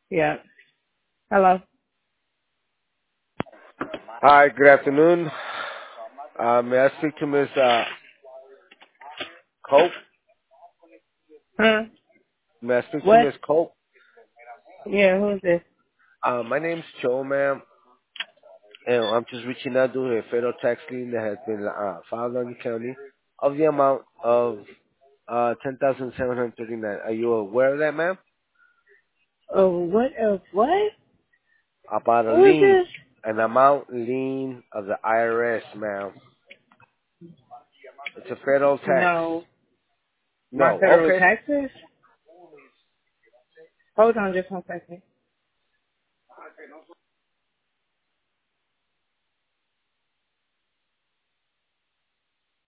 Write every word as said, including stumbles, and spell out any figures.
Yeah. Hello. Hi, good afternoon. Uh, may I speak to Miss uh, Cope? Huh? May I speak to What? Miss Cope? Yeah, who's this? Uh, my name's Joe, ma'am, and I'm just reaching out to a federal tax lien that has been uh, filed on the county of the amount of uh, ten thousand seven hundred thirty-nine. Are you aware of that, ma'am? Oh, what? Uh, what? About a Who is lien, this? an amount lien of the I R S, ma'am. It's a federal tax. No. My No, federal okay. taxes? Hold on just one second.